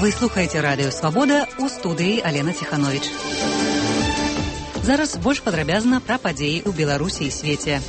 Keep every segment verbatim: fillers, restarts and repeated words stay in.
Вы слухаеце радыё «Свабода», у студыі Алена Ціхановіч. Зараз больш падрабязна пра падзеі ў Беларусі і свеце.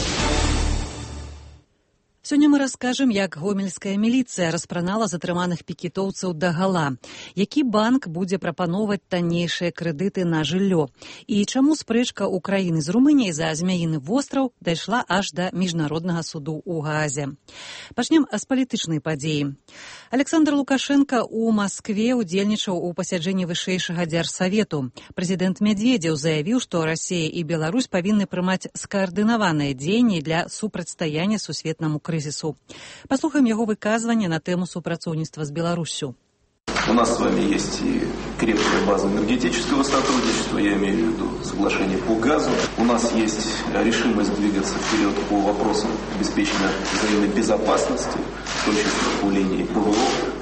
Сёння мы раскажам, як гомельская міліцыя распранала затрыманых пікетоўцаў дагала, які банк будзе прапаноўваць таннейшыя крэдыты на жыллё і чаму спрэчка Украіны з Румыніяй за Змяіны востраў дайшла аж да міжнароднага суду ў Гаазе. Пачнем з палітычнай падзеі. Александр Лукашенко ў Маскве удзельнічаў у пасяджэнні вышэйшага дзяржсавету. Прэзідэнт Медведзеў заявіў, што Расія і Беларусь павінны прымаць скаардынаваныя дзеянні для супрацьстаяння сусветнаму крызісу. кризису. Послухаем его выказывание на тему сопрацовничества с Беларусью. У нас с вами есть и крепкая база энергетического сотрудничества, я имею в виду соглашение по газу. У нас есть решимость двигаться вперед по вопросам обеспечения взаимной безопасности, в том числе по линии ПВО.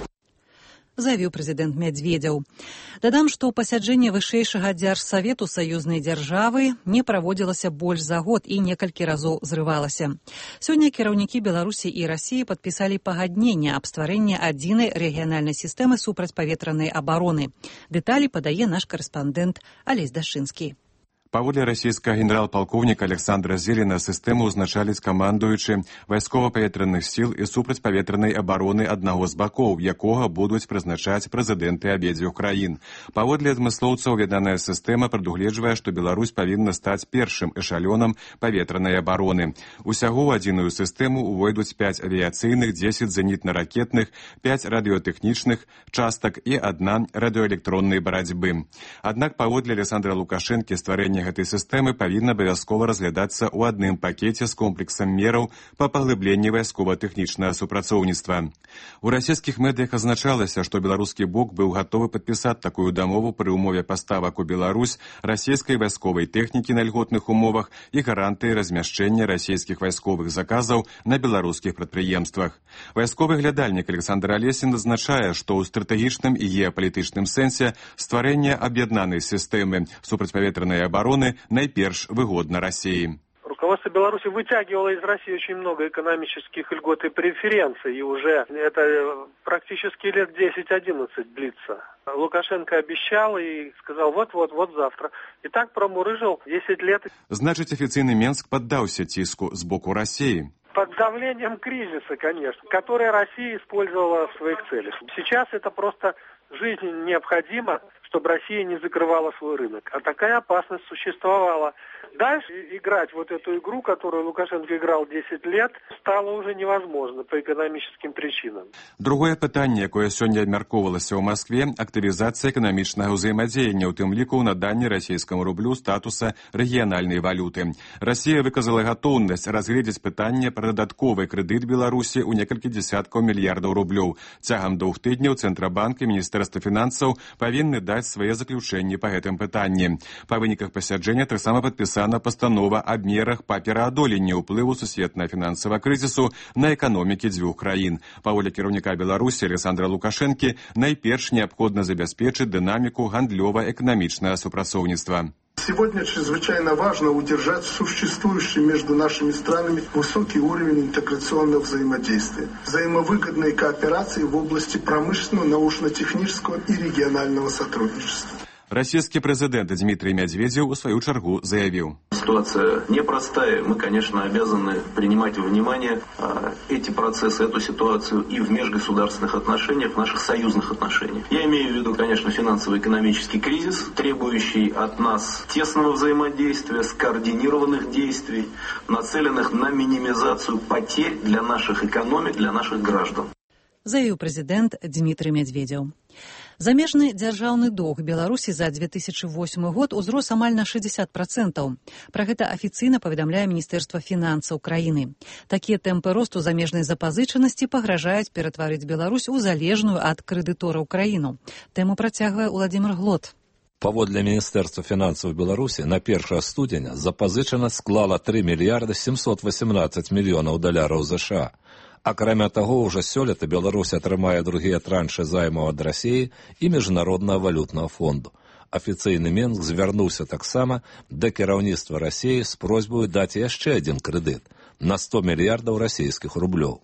Заявіў прэзідэнт Медведзеў. Дадам, што пасяджэнне вышэйшага дзяржсавету саюзнай дзяржавы не праводзілася больш за год і некалькі разоў зрывалася. Сёння кіраўнікі Беларусі і Расіі падпісалі пагадненне аб стварэнні адзінай рэгіянальнай сістэмы супрацьпаветранай абароны. Дэталі падае наш карэспандэнт Алесь Дашынскі. Паводле расійскага генерал-палкоўніка Александра Зелена сістэму ўзначаліць камандуючы вайскова-паветраных сіл і супрацьпаветранай абароны аднаго з бакоў, якога будуць прызначаць прэзідэнты абедзвюх краін. Паводле адмыслоўцаў, веданая сістэма прадугледжвае, што Беларусь павінна стаць першым эшалёнам паветранай абароны. Усяго ў адзіную сістэму ўвойдуць пяць авіяцыйных, дзесяць зенітна-ракетных, пяць радыётэхнічных частак і адна радыёэлектроннай барацьбы. Аднак паводле Александра Лукашэнкі стварэнне гэтай сістэмы павінна абавязкова разглядацца ў адным пакеце з комплексам мераў па паглыбленні вайскова-тэхнічнага супрацоўніцтва. У расійскіх медыях азначалася, што беларускі бок быў гатовы падпісаць такую дамову пры ўмове паставак у Беларусь расійскай вайсковай тэхнікі на льготных умовах і гарантыі размяшчэння расійскіх вайсковых заказаў на беларускіх прадпрыемствах. Вайсковы глядальнік Александр Алесін азначае, што ў стратэгічным і геапалітычным сэнсе стварэнне аб'яднанай сістэмы супрацьпаветранай абароны найперш выгодно России. Руководство Беларуси вытягивало из России очень много экономических льгот и преференций, и уже это практически лет десять-одиннадцать длится. Лукашенко обещал и сказал вот-вот-вот завтра. И так промурыжил десять лет. Значит, официальный Минск поддался тиску с боку России? Под давлением кризиса, конечно, который Россия использовала в своих целях. Сейчас это просто жизненно необходимо, чтобы Россия не закрывала свой рынок. А такая опасность существовала. Дальше играть вот эту игру, которую Лукашенко играл десять лет, стало уже невозможно по экономическим причинам. Другое пытанне, якое сёння абмяркоўвалася ў Маскве, актывізацыя эканамічнага ўзаемадзеяння, у тым ліку наданне расійскаму рублю статуса рэгіянальнай валюты. Расія выказала гатоўнасць разгледзець пытанне пра дадатковы крэдыт Беларусі ў некалькі дзесяткаў мільярдаў рублёў. Цягам двух тыдняў Цэнтрабанк і Міністэрства фінансаў павінны даць свае заключэнні па гэтым пытанні. Па выніках пасяджэння таксама падпісана пастанова аб мерах па пераадоленні ўплыву сусветнага фінансавага крызісу на эканомікі дзвюх краін. Паводле кіраўніка Беларусі Александра Лукашэнкі найперш неабходна забяспечыць дынаміку гандлёва-эканамічнага супрацоўніцтва. Сегодня чрезвычайно важно удержать существующий между нашими странами высокий уровень интеграционного взаимодействия, взаимовыгодной кооперации в области промышленного, научно-технического и регионального сотрудничества. Российский президент Дмитрий Медведев в свою чергу заявил. Ситуация непростая. Мы, конечно, обязаны принимать во внимание а, эти процессы, эту ситуацию и в межгосударственных отношениях, в наших союзных отношениях. Я имею в виду, конечно, финансово-экономический кризис, требующий от нас тесного взаимодействия, скоординированных действий, нацеленных на минимизацию потерь для наших экономик, для наших граждан. Заявил президент Дмитрий Медведев. Замежны дзяржаўны доўг Беларусі за две тысячи восьмы год узрос амаль на шэсцьдзесят процентаў. Пра гэта афіцыйна паведамляе Міністэрства фінансаў краіны. Такія тэмпы росту замежнай запазычанасці пагражаюць ператварыць Беларусь у залежную ад крэдытораў краіну. Тэму працягвае Уладзімир Глот. Паводле Міністэрства фінансаў Беларусі на першае студзеня запазычанасць склала тры мільярды сямсот васемнаццаць мільёнаў даляраў ЗША. Акрамя таго, ўжо сёлета Беларусь атрымае другія траншы займаў ад Расіі і Міжнароднага валютнага фонду. Афіцыйны Мінск звярнуўся таксама да кіраўніцтва Расіі з просьбай даць яшчэ адзін крэдыт на сто мільярдаў расійскіх рублёў.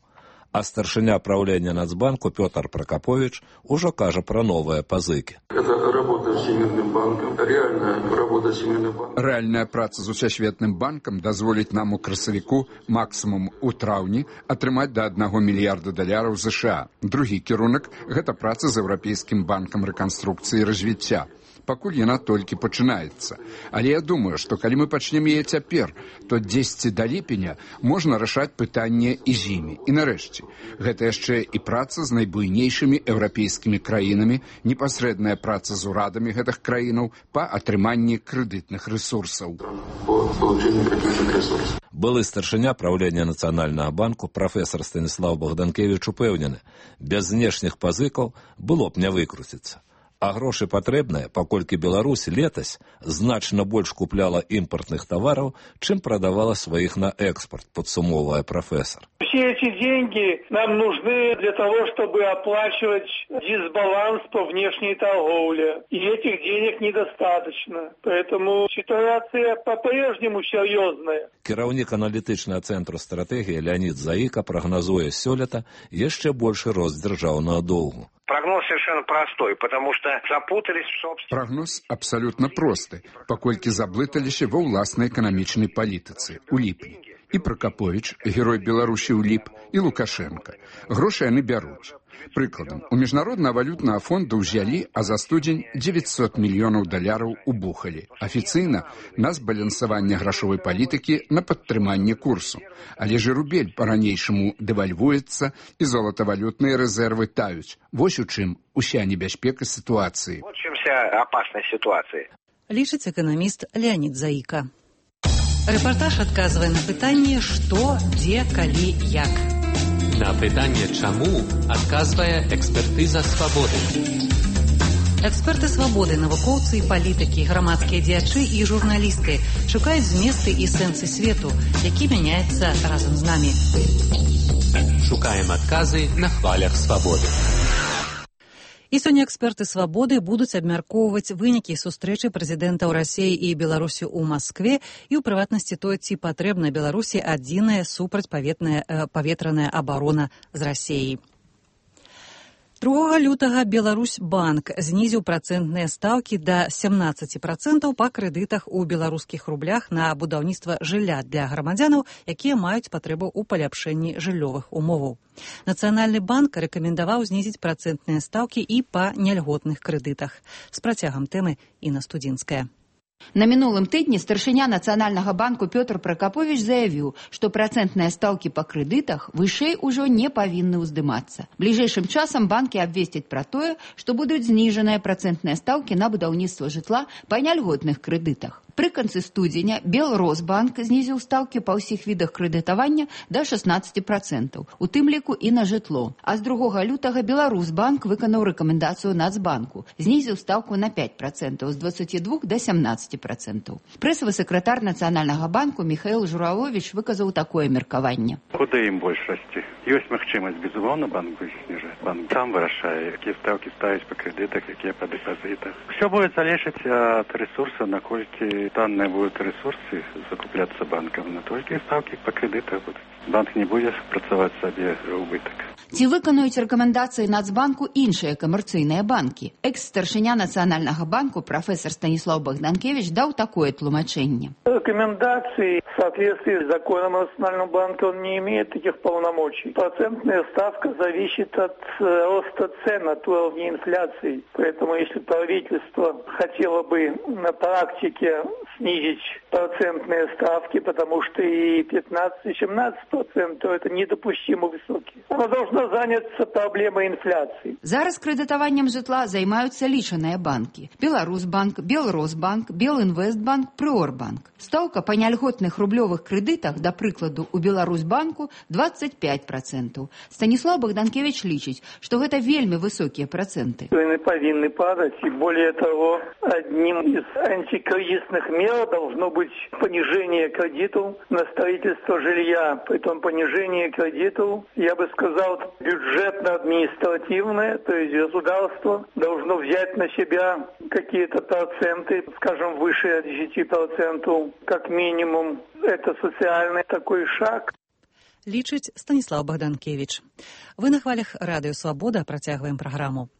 А старшыня правлення Нацбанку Пётр Прокопович ужо кажа пра новыя пазыкі. Это работа з Всемирным банком, реальная работа з Всемирным банком. Рэальная праца з Усесветным банкам дазволіць нам у красавіку, максімум у траўні, атрымаць да аднаго мільярда даляраў ЗША. Другі кірунак – гэта праца з Еўрапейскім банкам рэканструкцыі і развіцця. Пакуль яна толькі пачынаецца. Але я думаю, што калі мы пачнем яе цяпер, то дзесьці да ліпеня можна рашаць пытанне і з імі. І нарэшце, гэта яшчэ і праца з найбуйнейшымі еўрапейскімі краінамі, непасрэдная праца з урадамі гэтых краінаў па атрыманні крэдытных рэсурсаў. Былы старшыня правлення Нацыянальнага банку прафесар Станіслаў Богданкевіч упэўнены, без знешніх пазыкаў было б не выкруціцца. А грошы патрэбныя, паколькі Беларусь летась значна больш купляла імпартных тавараў, чым прадавала сваіх на экспорт, падсумоўвае прафесар. Все эти деньги нам нужны для того, чтобы оплачивать дисбаланс по внешней торговле. И этих денег недостаточно. Поэтому ситуация по-прежнему серьезная. Кіраўнік аналітычнага цэнтру стратэгіі Леонид Заіка прагназуе сёлета яшчэ большы рост дзяржаўнага доўгу. Прогноз совершенно простой, потому что запутались в собственности. Прогноз абсолютно просты, паколькі заблыталіся ва ўласнай эканамічнай палітыцы у ліпні. І Прокопович, герой Беларусі ў ліп, і Лукашенко. Грошы яны бяруць. Прыкладам, у Міжнароднага валютнага фонда ўзялі, а за студзень дзевяцьсот мільёнаў даляраў убухалі. Афіцыйна на збалансаванне грашовай палітыкі на падтрыманне курсу. Але ж рубель па-ранейшаму дэвальвуецца і золатавалютныя рэзервы таюць. Вось у чым уся небяспека сітуацыі. Вот в чем вся опасность ситуации. Лічыць эканаміст Леонид Заіка. Рэпартаж адказвае на пытанне «Што, дзе, калі, як». На пытанне «Чаму» адказвае экспертыза «Свабоды». Эксперты «Свабоды», навукоўцы і палітыкі, грамадскія дзеячы і журналісты шукаюць зместы і сэнсы свету, які мяняецца разам з намі. Шукаем адказы на хвалях «Свабоды». І сёння эксперты «Свабоды» будуць абмяркоўваць вынікі сустрэчы прэзідэнтаў Расіі і Беларусі ў Маскве і ў прыватнасці тое, ці патрэбна Беларусі адзіная супрацьпаветраная абарона з Расіяй. другога лютага Беларусьбанк знізіў працэнтныя стаўкі да сямнаццаць працэнтаў па крэдытах у беларускіх рублях на будаўніцтва жылля для грамадзянаў, якія маюць патрэбу ў паляпшэнні жыллёвых умоваў. Нацыянальны банк рэкамендаваў знізіць працэнтныя стаўкі і па няльготных крэдытах. З працягам тэмы Інна Студзінская. На мінулым тыдні старшыня Нацыянальнага банку Пётр Прокопович заявіў, што працэнтныя стаўкі па крэдытах вышэй ужо не павінны ўздымацца. Бліжэйшым часам банкі абвесцяць пра тое, што будуць зніжаныя працэнтныя стаўкі на будаўніцтва жытла па няльготных крэдытах. Пры канцы студзеня Белросбанк знізіў стаўкі па ўсіх відах крэдытавання да шаснаццаць працэнтаў, у тым ліку і на жытло. А з другога лютага Беларусьбанк выканаў рэкамендацыю Нацбанку, знізіў стаўку на пяць працэнтаў, з дваццаці двух да сямнаццаці працэнтаў. Прэсавы сакратар Нацыянальнага банку Михаил Журавович выказаў такое меркаванне. Куды ім больш расці? Ёсць магчымасць, безумоўна, банк будзе зніжаць. Банк сам вырашае, якія стаўкі ставіць па крэдытах, якія па дэпазітах. Усё будзе залежаць ад рэсурсаў, наколькі танныя будуць рэсурсы закупляцца банкам, на толькі стаўкі па крэдытах будуць. Банк не будзе працаваць сабе ў убытак. Ці выканаюць рэкамендацыі Нацбанку іншыя камерцыйныя банкі? Экс-старшыня Нацыянальнага банку прафесор Станіслаў Богданкевич даў такое тлумачэнне. Рекомендации в соответствии с законом Национального банка он не имеет таких полномочий. Процентная ставка зависит от роста цен, от уровня инфляции. Поэтому если правительство хотело бы на практике снизить процентные ставки, потому что и пятнадцать, и семнадцать процентов это недопустимо высокие. Оно должно заняться проблемой инфляции. Зараз крэдытаваннем жытла займаюцца лічаныя банкі. Беларусьбанк, Белросбанк, Белінвестбанк, Прыорбанк. Стаўка па няльготных рублёвых крэдытах, да прыкладу, у Беларусьбанку двадцать пять процентов. Станіслав Богданкевич лічыць, што гэта вельмі высокія працэнты. Они повинны падать, и более того, одним из антикризисных мер должно быть понижение кредитов на строительство жилья. Поэтому понижение кредитов, я бы сказал, бюджетно-административное, то есть государство должно взять на себя какие-то проценты, скажем, выше десяти процентов, как минимум. Это социальный такой шаг. лічыць Станіслаў Богданкевич. Вы на хвалях радыё «Свабода», працягваем праграму.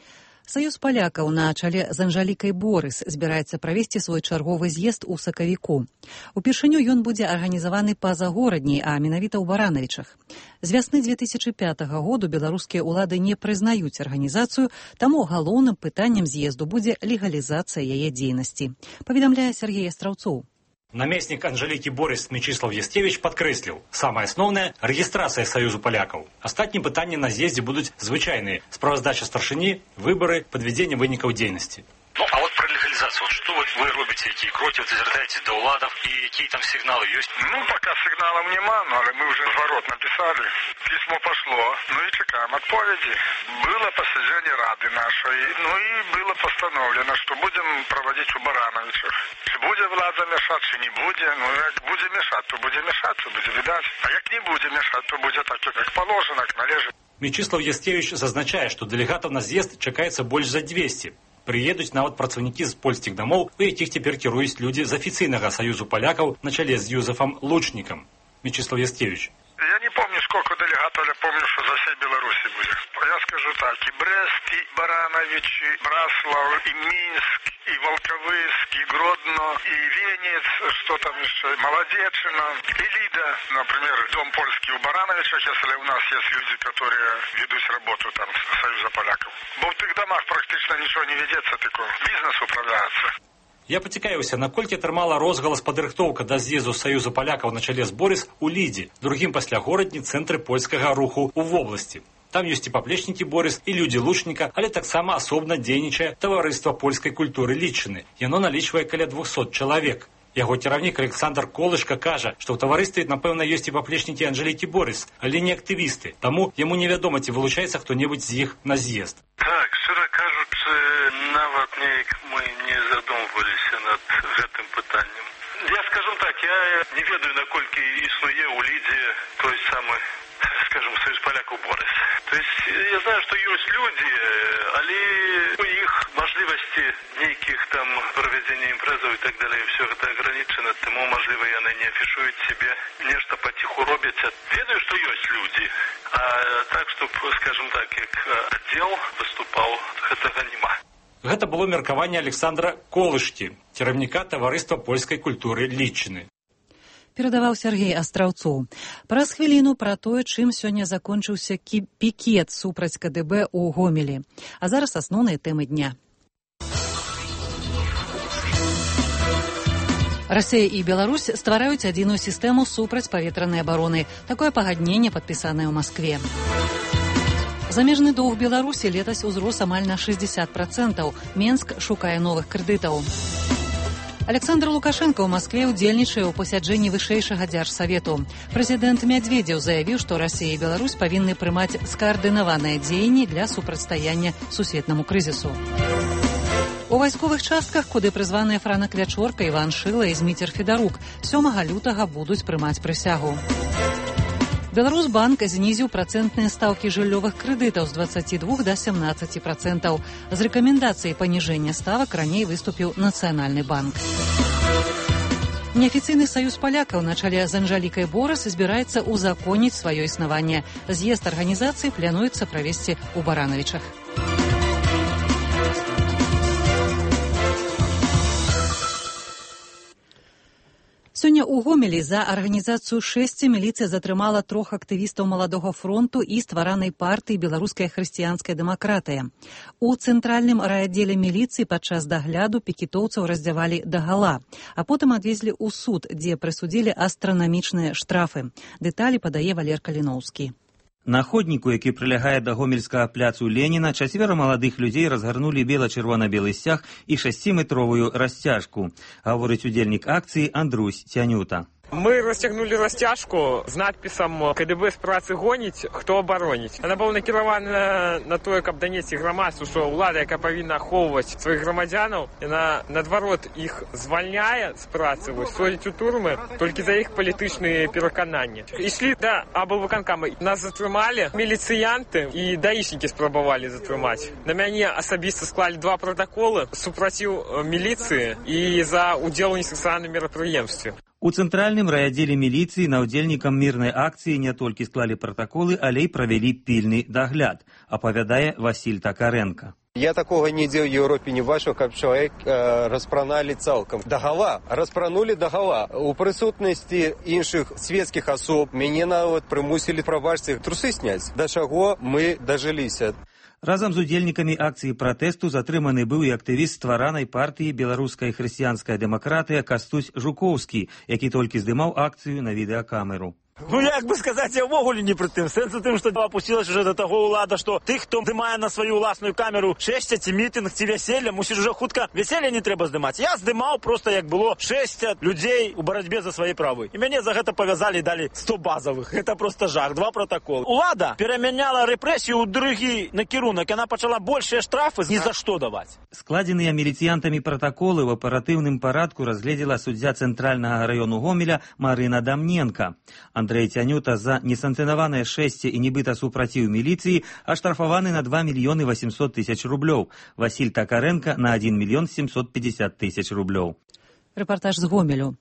Саюз палякаў на чале з Анжалікай Борыс збіраецца правесці свой чарговы з'езд у сакавіку. Упершыню ён будзе арганізаваны па-за горадняй, а менавіта ў Баранавічах. З вясны дзве тысячы пятага году беларускія ўлады не прызнаюць арганізацыю, таму галоўным пытаннем з'езду будзе легалізацыя яе дзейнасці, паведамляе Сергей Астраўцоў. Намеснік Анжалікі Борыс Мечислав Естевич падкрэсліў, самае асноўнае – рэгістрацыя Саюзу палякаў. Астатнім пытанні на з'ездзе будуць звычайныя – справаздача старшыні, выбары, падвядзенне вынікаў дзейнасці. Ну, а вот про легализацию. Вот что вот вы робите, какие кроки, вот звертаетесь до уладов, и какие там сигналы есть? Ну, пока сигналов нема, но мы уже зворот написали. Письмо пошло, ну и чекаем отповеди. Было посещение Рады нашей, ну и было постановлено, что будем проводить у Барановичах. Чи будет влада мешать, чи не будет. Ну, как будем мешать, то будем мешать, то будем видать. А как не будем мешать, то будет так, как положено, как належит. Мечислав Естевич зазначае, што дэлегатаў на з'езд чакаецца больш за дзвесце. Прыедуць нават працаўнікі з польскіх дамоў, у якіх цяпер кіруюць людзі з афіцыйнага саюзу палякаў на чале з Юзефам Лучнікам. Мечислав Естевич. Я не помню, сколько делегатов, я помню, что за всей Беларуси будет. Я скажу так, и Брест, и Баранович, и Браслав, и Минск, и Волковыск, и Гродно, и Венец, что там еще, Молодечина, и Лида, например, дом польский у Барановича, если у нас есть люди, которые ведут работу там Союза поляков. Бо в тых домах практически ничего не ведется, такой бизнес управляется. Я пацікавіўся, наколькі атрымала розгалас падрыхтоўка да з'езду Саюза палякаў на чале з Борыс у Лідзе, другім пасля горадні цэнтры польскага руху ў вобласці. Там ёсць і паплечнікі Борыс, і людзі Лучніка, але таксама асобна дзейнічае таварыства польскай культуры Лічыны. Яно налічвае каля двухсот чалавек. Яго кіраўнік Александр Колышка кажа, што ў таварыстве, напэўна, ёсць і паплечнікі Анжалікі Борыс, але не актывісты. Таму яму невядома, ці вылучаецца хто-небудзь з іх на з'езд. Так, шчыра кажучы, нават неяк мы не задумваліся над гэтым пытаннем. Я скажу так, я не ведаю, наколькі існуе ў Лідзе той самы, скажем, Союз палякаў Борыс. То есть я знаю, што ёсць людзі, але у іх мажлівасці нейкіх там правядзення імпрэзаў і так далей, все гэта агранічана, таму, мажліва, яны не афішуюць себе, нешта паціху робяць. Ведаю, што ёсць людзі, а так, што, скажем так, як аддзел выступаў, гэтага няма. Гэта было меркаванне Александра Колышкі, кіраўніка таварыства польскай культуры Лічыны. Перадаваў Сергей Астраўцоў. Праз хвіліну пра тое, чым сёння закончыўся пікет супраць ка дэ бэ ў Гомелі. А зараз асноўныя тэмы дня. Расія і Беларусь ствараюць адзіную сістэму супрацьпаветранай абароны. Такое пагадненне падпісанае ў Маскве. Замежны доўг Беларусі летась узрос амаль на шэсцьдзесят працэнтаў. Менск шукае новых крэдытаў. Александр Лукашенко ў Маскве ўдзельнічае ў пасяджэнні вышэйшага дзяржсавету. Прэзідэнт Мядзведзеў заявіў, што Расія і Беларусь павінны прымаць скаардынаваныя дзеянні для супрацьстаяння сусветнаму крызісу. У вайсковых частках, куды прызваныя Франак Вячорка, Іван Шыла і Зміцер Федарук, сёмага лютага будуць прымаць прысягу. Беларусбанк знізіў працэнтныя стаўкі жыллёвых крэдытаў з дваццаці двух да сямнаццаці працэнтаў. З рэкамендацыяй паніжэння ставак раней выступіў Нацыянальны банк. Неафіцыйны саюз палякаў на чале з Анжалікай Борыс збіраецца узаконіць сваё існаванне. З'езд арганізацыі плануецца правесці ў Баранавічах. Сёння ў Гомелі за арганізацыю шэсці міліцыя затрымала трох актывістаў маладога фронту і стваранай партыі «Беларуская хрысціянская дэмакратыя». У цэнтральным райаддзеле міліцыі падчас дагляду пікетоўцаў раздзявалі дагала, а потым адвезлі ў суд, дзе прысудзілі астранамічныя штрафы. Дэталі падае Валер Каліноўскі. На ходніку, які прылягае да гомельскага пляцу Леніна, чацвера маладых людзей разгарнулі бела-чырвона-белы сцяг і шасціметровую расцяжку, гаворыць удзельнік акцыі Андрусь Цянюта. Мы расцягнулі расцяжку з надпісам «ка дэ бэ з працы гоніць, хто абароніць». Яна была накіравана на тое, каб данесці грамадству, што ўлада, яка павінна ахоўваць сваіх грамадзянаў, яна, наадварот, іх звальняе з працы, судзіць у турмы толькі за іх палітычныя перакананні. Ішлі да аблвыканкама. Нас затрымалі міліцыянты і даішнікі спрабавалі затрымаць. На мяне асабіста склалі два пратаколы супраціў міліцыі і за ўдзел у несексуальным мерапрыемстве. У цэнтральным райадзеле міліцыі на ўдзельнікам мірнай акцыі не толькі склалі пратаколы, але і правялі пільны дагляд, апавядае Васіль Такаренко. Я такого нигде в Европе не бачу, как человек э, распранали цалком. Догола, распранули догола. У присутности інших светских особ мяне нават примусили, пробачьте, трусы снять. До чего мы дожились. Разам з удзельнікамі акцыі пратэсту затрыманы быў і актывіст стваранай партыі «Беларуская хрысціянская дэмакратыя» Кастусь Жукоўскі, які толькі здымаў акцыю на відэакамеру. Ну, як бы сказаць, я ўвогуле не пры тым. Сэнс у тым, што апусцілася уже до таго ўлада, што тых, хто здымае на сваю ўласную камеру шэсця ці мітынг, ці вяселля, мусіць уже хутка вяселля не трэба здымаць. Я здымаў проста, як было шэсця людзей у барацьбе за свае правы. І мяне за гэта павязалі і далі сто базавых. Гэта проста жах, два пратаколы. Улада перамяняла рэпрэсію ў другі накірунак. Яна пачала большыя штрафы ні за што даваць. Складзеныя міліцыянтамі пратаколы ў аператыўным парадку разгледзела суддзя цэнтральнага раёну Гомеля Марына Дамненка. Андрей Тянюта за несанкцыянаванае шэсце і нібыта супраціў міліцыі аштрафаваны на два мільёны восемьсот тысяч рублёў. Васіль Такаренко на один мільён семьсот пятьдесят тысяч рублёў. Рэпартаж з Гомелю.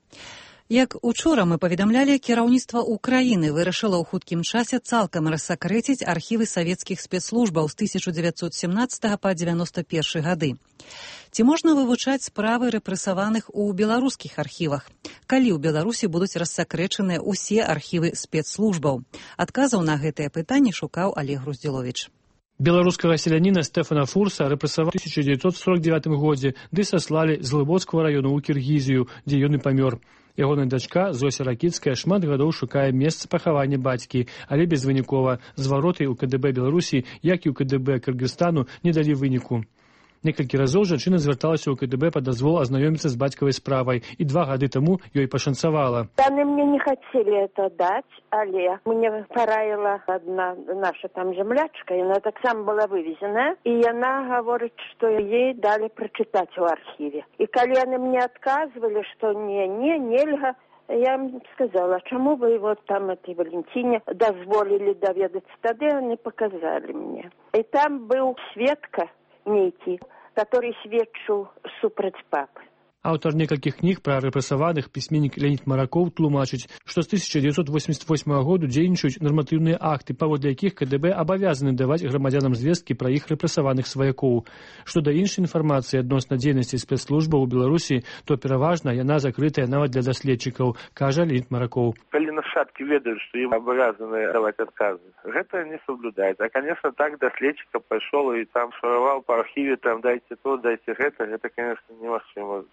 Як учора мы паведамлялі, кіраўніцтва Украіны вырашыла ў хуткім часе цалкам рассакрэціць архівы савецкіх спецслужбаў з тысяча дзевяцьсот семнадцатага па дзевяносто першы гады. Ці можна вывучаць справы рэпрэсаваных у беларускіх архівах? Калі ў Беларусі будуць рассакрэчаныя ўсе архівы спецслужбаў? Адказаў на гэтае пытанне шукаў Олег Груздзіловіч. Беларускага селяніна Стэфана Фурса рэпрэсавалі ў тысяча дзевяцьсот сорок девятым годзе, ды саслалі з Глыбоцкага раёну ў Кіргізію, дзе ён і памёр. Ягоная дачка Зося Ракіцкая шмат гадоў шукае месца пахавання бацькі, але безвынікова. Звароты ў ка дэ бэ Беларусі, як і ў ка дэ бэ Кыргызстану, не далі выніку. Некалькі разоў жанчына звярталася ў ка дэ бэ па дазвол азнаёміцца з бацькавай справай, і два гады таму ёй пашанцавала. Яны мне не хацелі это даць, але мне параіла адна наша там землячка, яна таксама была вывезеная, і яна гаворыць, што ей далі прачытаць у архіве. І калі яны мне адказвалі, што не, не, нельга, я им сказала, чему вы вот там этой Валентине дозволили доведаться. Тогда они показали мне. И там был сведка некий, который сведчыў супраць папы. Аўтар некалькіх кніг пра рэпрэсаваных, пісьменнік Леонід Маракоў, тлумачыць, што з тысяча дзевяцьсот восемьдесят восьмага году дзейнічаюць нарматыўныя акты, паводле якіх ка дэ бэ абавязаны даваць грамадзянам звесткі пра іх рэпрэсаваных сваякоў. Што да іншай інфармацыі адносна дзейнасці спецслужбаў у Беларусі, то пераважна яна закрытая нават для даследчыкаў, кажа Леонід Маракоў. Калі нашчадкі ведаюць, што ім абавязаны даваць адказы, гэта не соблюдаюць. А, конечно, так даследчыка пайшоў і там шараваў па архіве, там дайце то, дайце гэта, гэта, конечно, немагчыма.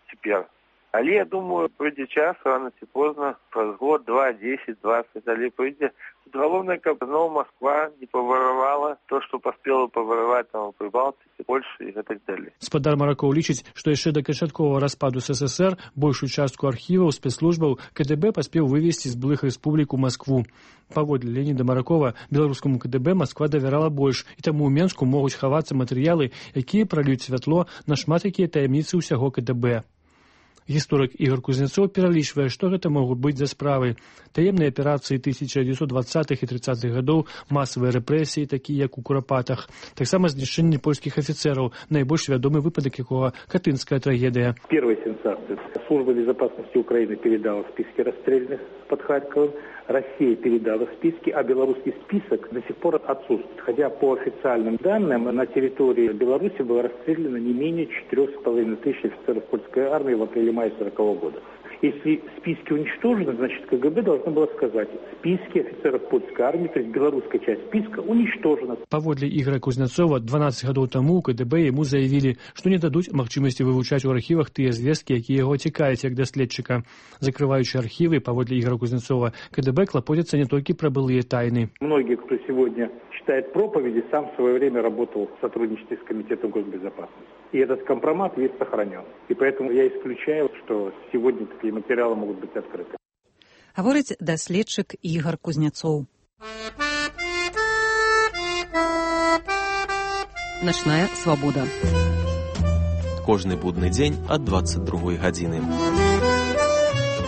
Але, я думаю, прыйдзе час, рано ці позна, праз год, два, десять, двадцать, але прыйдзе. Тут галоўнае, каб зноў Москва не паваравала то, што паспела павараваць там у Прыбалтыцы, Польшы і гэтак далей. Спадар Маракоў лічыць, што яшчэ да канчатковага распаду эс эс эс эр большую частку архіваў спецслужбаў ка дэ бэ паспеў вывезці з былых рэспублік у Маскву. Паводле Леоніда Маракова, беларускаму ка дэ бэ Масква давярала больш, і таму ў Менску могуць хавацца матэрыялы, якія пралююць святло на шмат якія таямніцы ўсяго ка дэ бэ. Гісторык Ігор Кузнецоў пералічвае, што гэта могуць быць за справы. Таемныя аперацыі тысяча дзевяцьсот двадцатых і тридцатых гадоў, масавыя рэпрэсіі, такія як у Курапатах. Таксама знішчэнне польскіх афіцераў, найбольш вядомы выпадак якога Катынская трагедия. Первая сенсация. Служба безопасности Украины передала списки расстрелянных под Харьковом. Россия передала списки, а белорусский список до сих пор отсутствует. Хотя по официальным данным на территории Беларуси было расстреляно не менее четырех с половиной тысяч офицеров польской армии в апреле-мае сорокового года. Если списки уничтожены, значит ка гэ бэ должно было сказать, списки офицеров польской армии, то есть белорусская часть списка, уничтожена. Паводле Ігора Кузнецова, дванаццаць гадоў таму у ка дэ бэ яму заявілі, што не дадуць магчымасці вывучаць у архівах тыя звесткі, якія яго цікавяць як даследчыка. Закрываючы архівы, паводле Ігора Кузнецова, ка дэ бэ клапоцяцца не толькі пра былыя тайны. Многие, кто сегодня читает проповеди, сам в свое время работал в сотрудничестве с Комитетом госбезопасности. И этот компромат весь сохранен. И поэтому я исключаю, что сегодня такие материалы могут быть открыты. Гаворыць даследчык Ігор Кузнецоў. Начная свабода. Кожны будны дзень ад дваццаць другой гадзіны.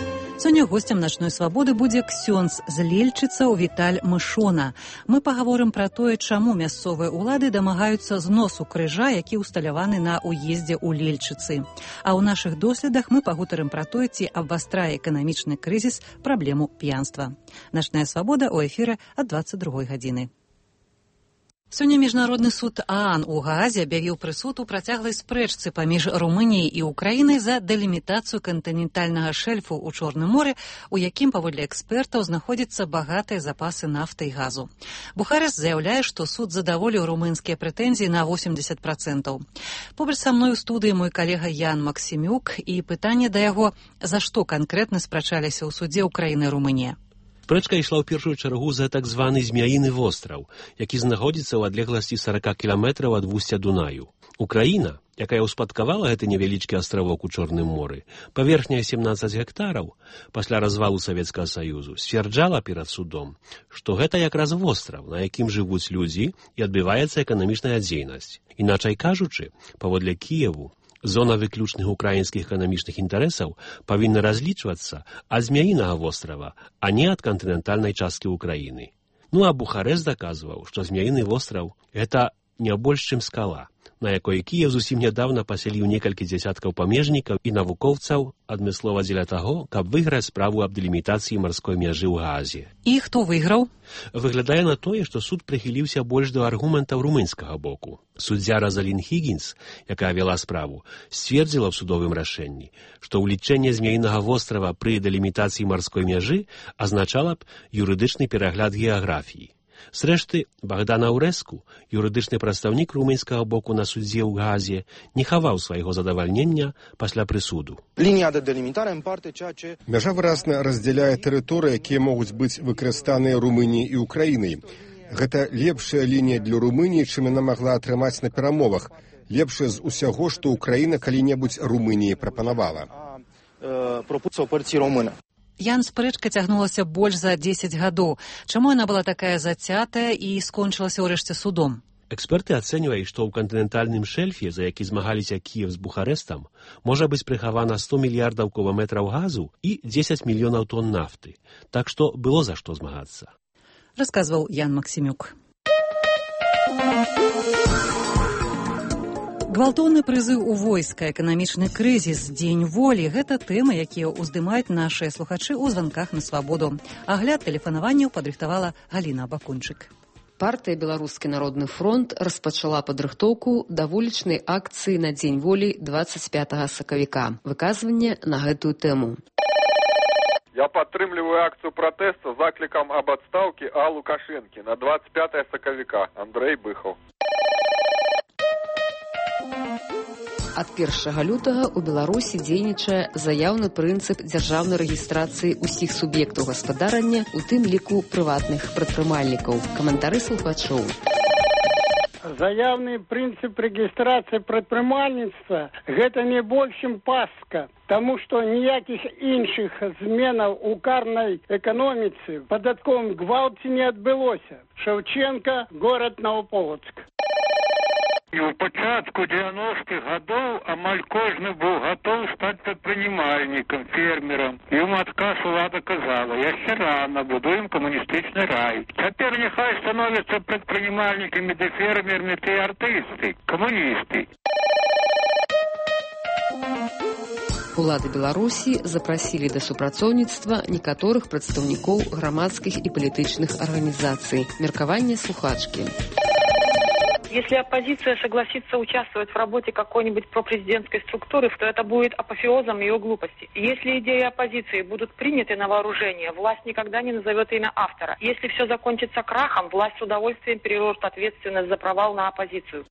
Сёння гостем начной свабоды будзе ксёндз з Лельчыцаў Віталь Мышона. Мы пагаворым пра тое, чаму мясцовыя ўлады дамагаюцца зносу крыжа, які ўсталяваны на ўездзе ў Лельчыцы. А ў нашых доследах мы пагутарым пра тое, ці абвастрае эканамічны крызіс праблему п'янства. Начная свабода ў эфіры ад дваццаць другой гадзіны. Сёння Міжнародны суд ААН у Гаазе аб'явіў прысуд у працяглай спрэчцы паміж Румыніяй і Украінай за дэлімітацыю кантынентальнага шэльфу ў Чорным моры, у якім, паводле экспертаў, знаходзяцца багатыя запасы нафты і газу. Бухарест заяўляе, што суд задаволіў румынскія прэтэнзіі на восемьдесят процентаў. Побач са мной у студыі мой калега Ян Максімюк, і пытанне да яго, за што канкрэтна спрачаліся ў судзе Украіны і Румынія. Спрэчка ішла ў першую чаргу за так званы Змяіны востраў, які знаходзіцца ў адлегласці сорок кіламетраў ад вусця Дунаю. Украіна, якая ўспадкавала гэты невялічкі астравок у Чорным моры, паверхня семнадцаць гектараў, пасля развалу Савецкага Саюзу, сцвярджала перад судом, што гэта якраз востраў, на якім жывуць людзі і адбываецца эканамічная дзейнасць. Іначай кажучы, паводле Кіеву, зона выключных украінскіх эканамічных інтарэсаў павінна разлічвацца ад Змяінага вострава, а не ад кантынентальнай часткі Украіны. Ну а Бухарест даказваў, што Змяіны востраў – гэта не больш чым скала, на якой Кіев зусім нядаўна пасяліў некалькі дзясяткаў памежнікаў і навукоўцаў адмыслова дзеля таго, каб выйграць справу аб дэлімітацыі марской мяжы ў Гаазе. І хто выйграў? Выглядае на тое, што суд прыхіліўся больш да аргументаў румынскага боку. Суддзя Розалін Хіггінс, якая вела справу, сцвердзіла ў судовым рашэнні, што ўлічэнне Змяінага вострава пры дэлімітацыі марской мяжы азначала б юрыдычны перагляд геаграфіі. Зрэшты, Богдан Аурэску, юрыдычны прадстаўнік румынскага боку на судзе ў Гаазе, не хаваў свайго задавальнення пасля прысуду. Мяжа выразна раздзяляе тэрыторыі, якія могуць быць выкарыстаныя Румыніяй і Украінай. Гэта лепшая лінія для Румыніі, чым яна магла атрымаць на перамовах. Лепшая з усяго, што Украіна калі-небудзь Румыніі прапанавала. Ян, спрэчка цягнулася больш за дзесяць гадоў. Чаму яна была такая зацятая і скончылася ўрэшце судом? Эксперты ацэньваюць, што ў кантынентальным шэльфе, за які змагаліся Кіев з Бухарэстам, можа быць прыхавана сто мільярдаў кубаметраў газу і дзесяць мільёнаў тонн нафты. Так што было за што змагацца. Расказваў Ян Максімюк. Гвалтоўны прызыў у войска, эканамічны крызіс, дзень волі – гэта тэмы, якія ўздымаюць нашыя слухачы ў званках на свабоду. Агляд тэлефанаванняў падрыхтавала Галіна Бакунчык. Партыя «Беларускі народны фронт» распачала падрыхтоўку да вулічнай акцыі на дзень волі двадцать пятага сакавіка. Выказванне на гэтую тэму. Я падтрымліваю акцыю пратэста з заклікам аб адстаўкі А. Лукашэнкі на двадцать пятага сакавіка. Андрэй Быхаў. Ад першага лютага ў Беларусі дзейнічае заяўны прынцып дзяржаўнай рэгістрацыі ўсіх суб'ектаў гаспадарання, у тым ліку прыватных прадпрымальнікаў. Каментары слухачоў. Заяўны прынцып рэгістрацыі прадпрымальніцтва – гэта не больш чым пастка, таму што ніякіх іншых зменаў у карнай эканоміцы, падатковым гвалце не адбылося. Шаўченка, горад Новополоцк. І ў пачатку дзевяностых гадоў амаль кожны быў гатоў стаць прадпрымальнікам, фермерам. І ў адказ улада казала, яшчэ рана, будуем камуністычны рай. Цяпер няхай становяцца прадпрымальнікамі ды фермерамі ты артысты, камуністы. Улады Беларусі запрасілі да супрацоўніцтва некаторых прадстаўнікоў грамадскіх і палітычных арганізацый. Меркаванне слухачкі. Если оппозиция согласится участвовать в работе какой-нибудь пропрезидентской структуры, то это будет апофеозом ее глупости. Если идеи оппозиции будут приняты на вооружение, власть никогда не назовет имя автора. Если все закончится крахом, власть с удовольствием переложит ответственность за провал на оппозицию.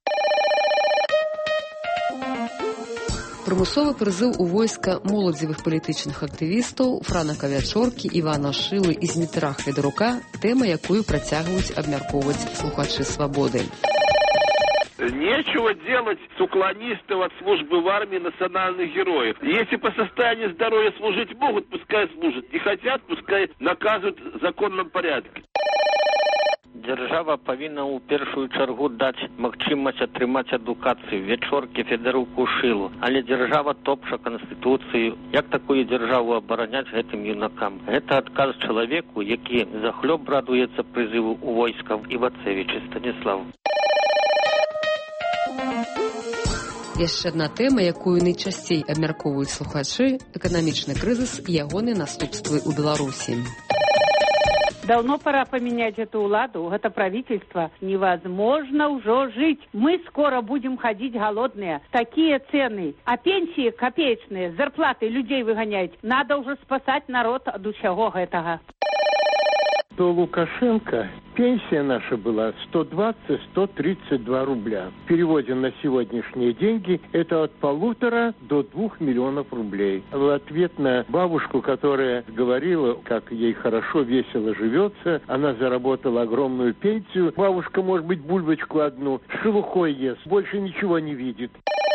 Прымусовы прызыў у войска моладзевых палітычных актывістаў Франака Вячоркі, Івана Шылы і Змітра Хведарука – тэма, якую працягваюць абмяркоўваць слухачы свабоды. Нечего делать с уклонистов от службы в армии национальных героев. Если по состоянию здоровья служить могут, пускай служат. Не хотят, пускай наказывают в законном порядке. Дзяржава павінна ў першую чаргу даць магчымасць атрымаць адукацыю, вячоркі, федаруку, шылу. Але дзяржава топча Канстытуцыю. Як такую дзяржаву абараняць гэтым юнакам? Гэта адказ чалавеку, які захлёб радуецца прызыву ў войскаў Івацевіча Станіслав. Яшчэ адна тэма, якую найчасцей абмяркоўваюць слухачы – эканамічны крызіс і ягоныя наступствы ў Беларусі. Давно пора поменять эту уладу, это правительство. Невозможно уже жить. Мы скоро будем ходить голодные. Такие цены. А пенсии копеечные, зарплаты людей выгонять. Надо уже спасать народ от всего этого. До Лукашенко пенсия наша была сто двадцать - сто тридцать два рубля. В переводе на сегодняшние деньги это от полутора до двух миллионов рублей. В ответ на бабушку, которая говорила, как ей хорошо, весело живется, она заработала огромную пенсию. Бабушка, может быть, бульбочку одну с шелухой ест, больше ничего не видит.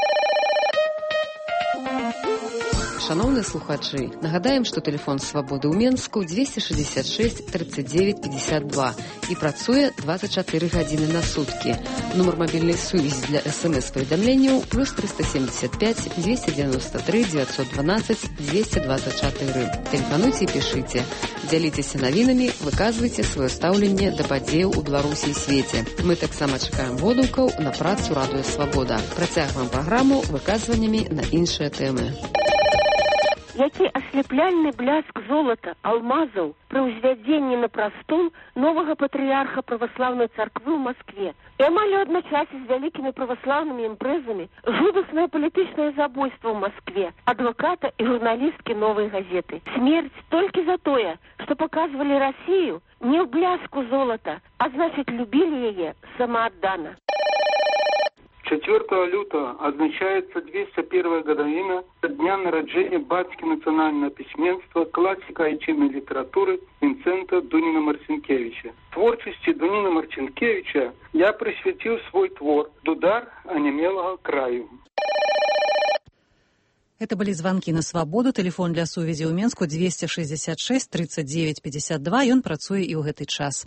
Шановныя слухачы, нагадаем, што тэлефон свабоды ў Менску двести шестьдесят шесть тридцать девять пятьдесят два і працуе двадцать чатыры гадзіны на суткі. Нумар мабільнай сувязі для эс-эм-эс-паведамленняў плюс триста семьдесят пять двести девяносто три девятьсот двенадцать двести двадцать четыре. Тэлефануйце і пішыце. Дзяліцеся навінамі, выказвайце сваё стаўленне да падзеяў у Беларусі і свеце. Мы таксама чакаем водгукаў на працу Радыё Свабода. Працягваем праграму выказваннямі на іншыя тэмы. Які аслепляльны бляск золата, алмазаў пры ўзвядзенні на прастол новага патрыярха праваслаўнай царквы ў Маскве. І амаль адначасе з вялікімі праваслаўнымі імпрэзамі жудаснае палітычнае забойства ў Маскве адваката і журналісткі «Новай газеты». Смерць толькі за тое, што паказвалі Расію не ў бляску золата, а значыць любілі яе самааддана. четвёртого лютого отмечается двести первая годовщина дня народжения батьки национального письменства, классика айчинной литературы Винцента Дунина Марцинкевича. Творчести Дунина Марцинкевича я присвятил свой твор «Дудар онемелого краю». Это были звонки на свабоду. Телефон для сувязі ў Менску двести шестьдесят шесть тридцать девять пятьдесят два. Ён працуе і ў гэты час.